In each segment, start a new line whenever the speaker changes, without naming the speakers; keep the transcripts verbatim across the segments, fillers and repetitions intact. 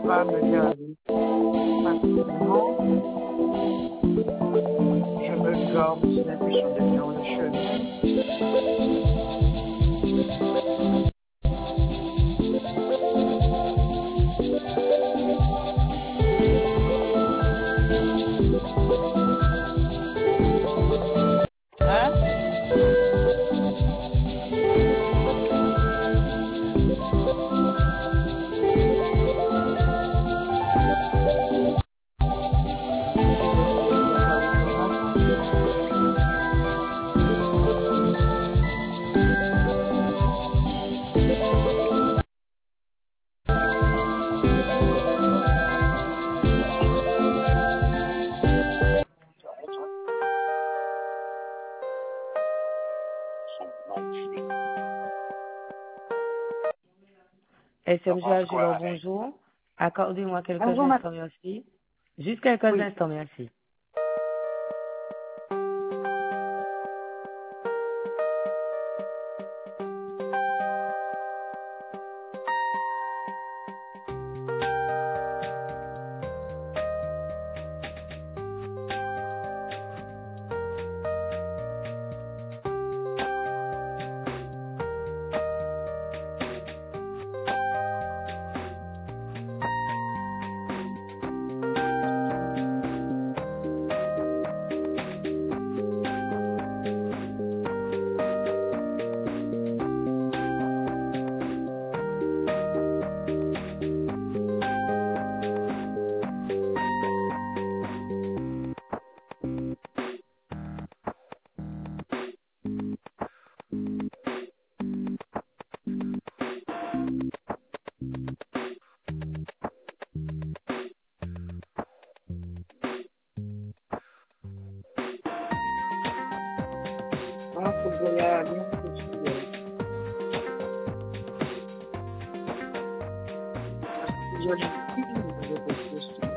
pas me garder facilement. Je me garde aussi l'impression d'être dans le chemin. Hein? Et le téléphone avec le masque.
S M G Agilor, bonjour. Accordez-moi quelques
Bonjour, madame.
instants, merci. Juste quelques
Oui.
instants, merci.
Ah, faut que j'aille à Lyon tout de suite. euh, Parce que je l'ai plus, je vais poster.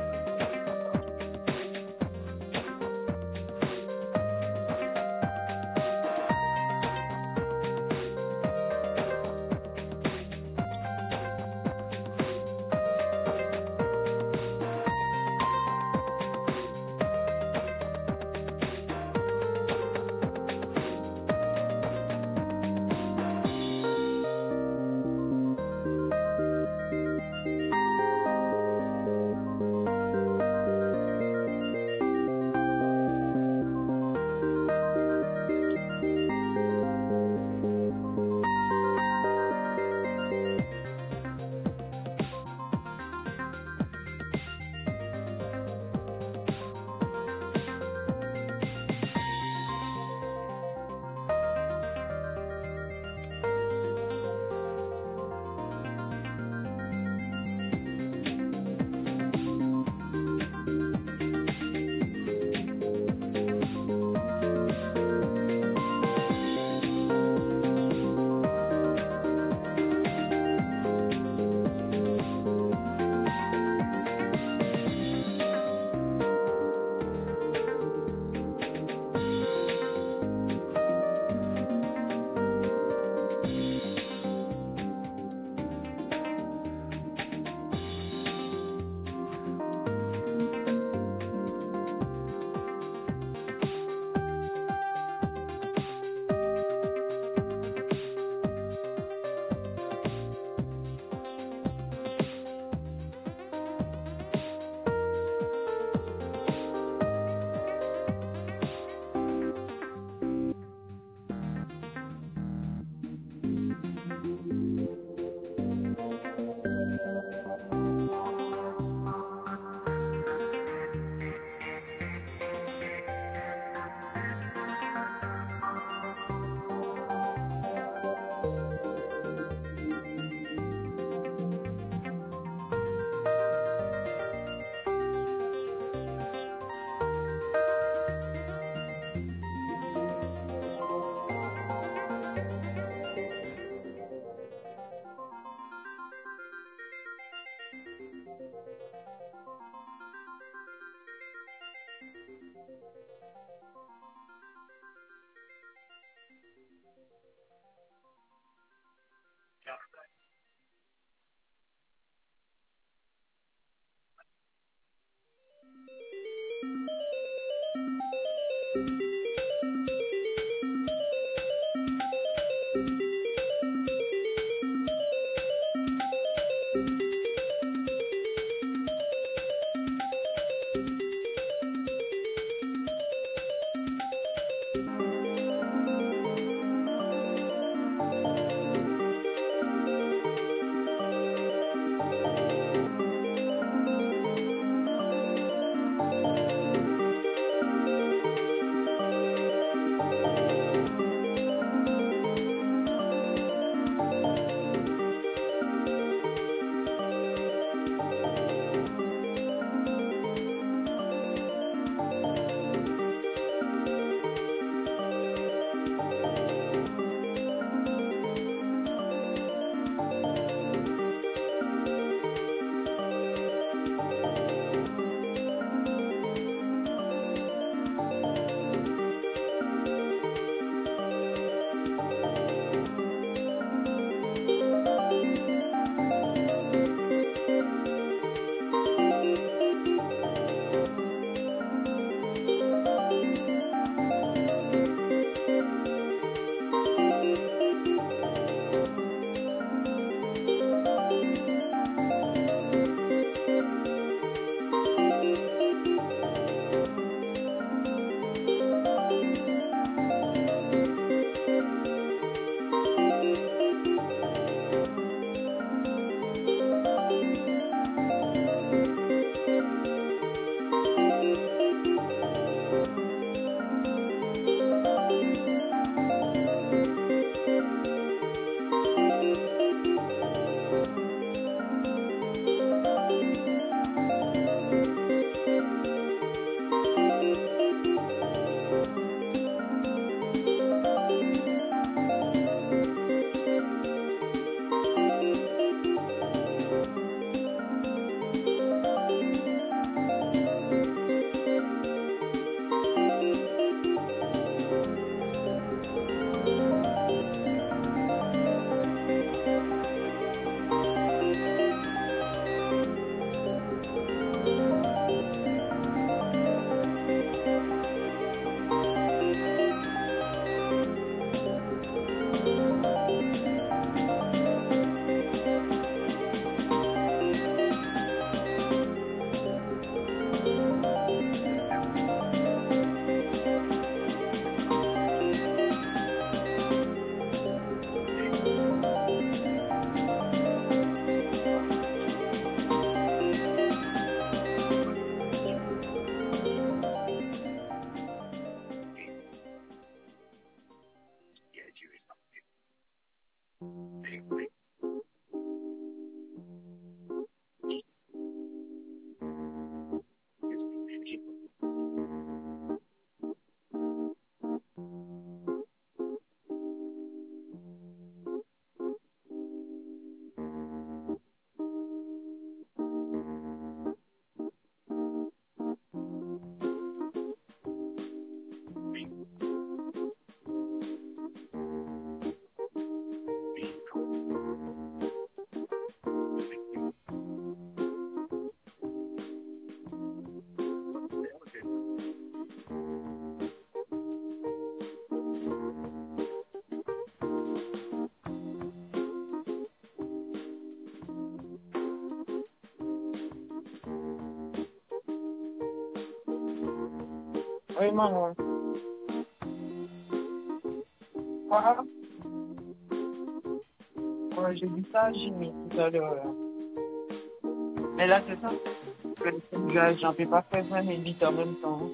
Oui, maman. Quoi? Ouais, j'ai dit ça à Jimmy tout à l'heure. Mais là, c'est ça. Que je- J'en peux pas faire vingt et huit en même temps.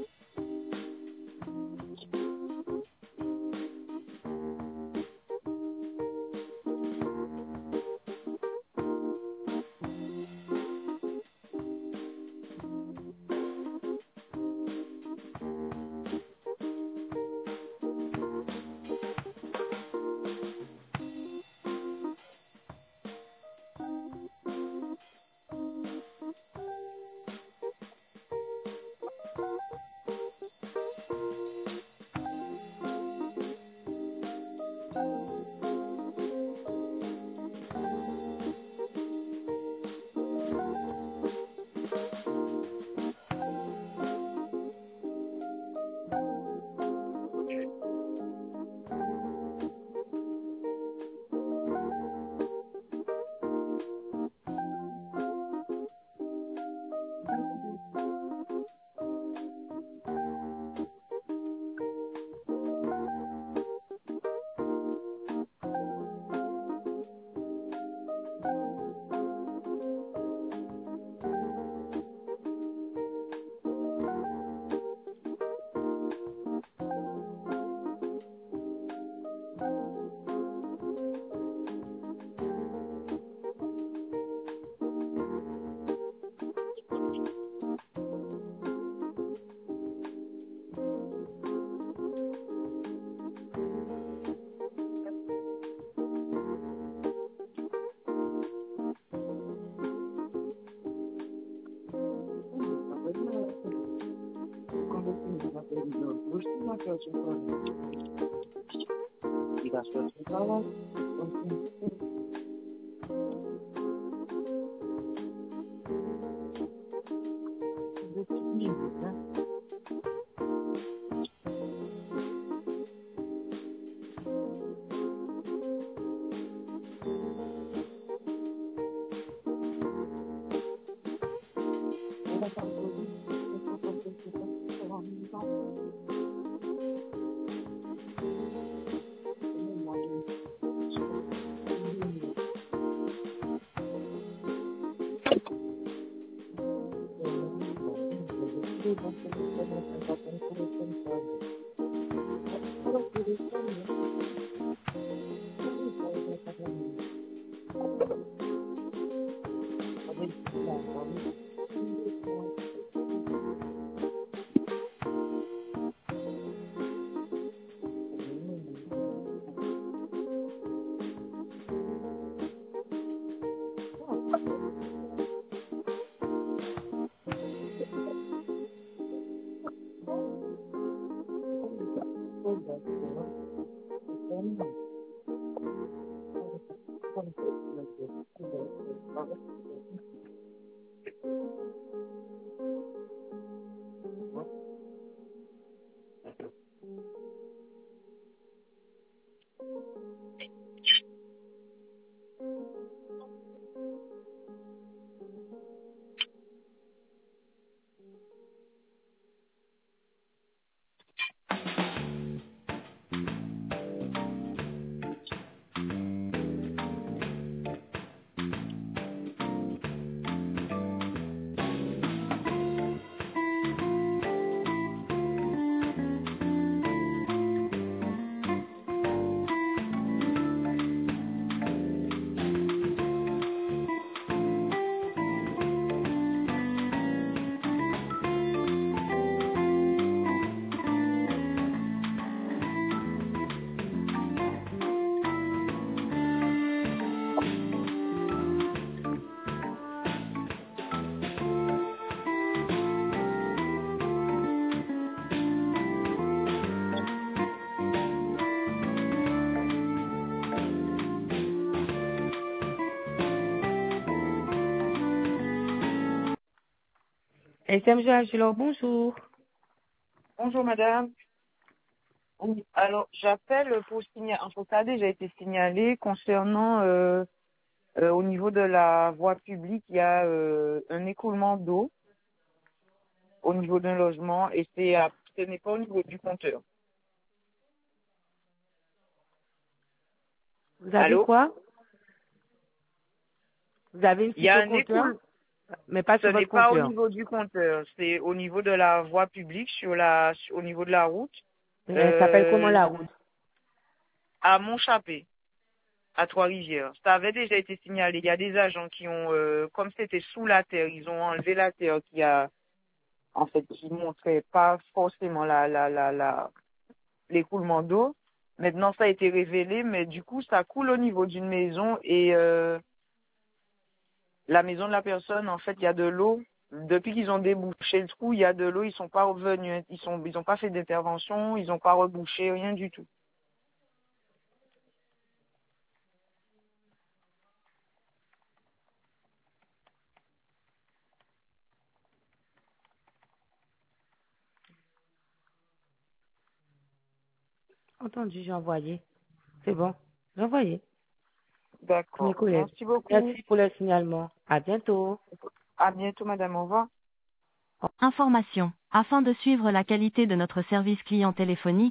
S M G Angelo, bonjour.
Bonjour, madame. Oui, alors, j'appelle pour signaler, en fait, ça a déjà été signalé concernant, euh, euh, au niveau de la voie publique, il y a euh, un écoulement d'eau au niveau d'un logement et c'est à Ce n'est pas au niveau du compteur.
Vous avez
Allô?
quoi? Vous avez une
Il y a
fuite au
un
compteur,
écoule.
mais pas
Ce
sur
n'est
votre
pas au
compteur.
niveau du compteur, c'est au niveau de la voie publique, sur la, sur- au niveau de la route,
Et elle s'appelle comment
euh,
la route?
à Montchapé, à Trois-Rivières. Ça avait déjà été signalé. Il y a des agents qui ont, euh, comme c'était sous la terre, ils ont enlevé la terre qui a, en fait, qui montrait pas forcément la, la, la, la, l'écoulement d'eau. Maintenant, ça a été révélé, mais du coup, ça coule au niveau d'une maison et euh, la maison de la personne, en fait, il y a de l'eau. Depuis qu'ils ont débouché le trou, il y a de l'eau. Ils sont pas revenus, ils sont, ils ont pas fait d'intervention, ils ont pas rebouché, rien du tout.
Entendu, j'ai envoyé. C'est bon, j'ai envoyé. Mes
D'accord.
collègues.
Merci beaucoup.
Merci pour le signalement. À bientôt.
À bientôt, madame. Au revoir.
Information. Afin de suivre la qualité de notre service client téléphonique,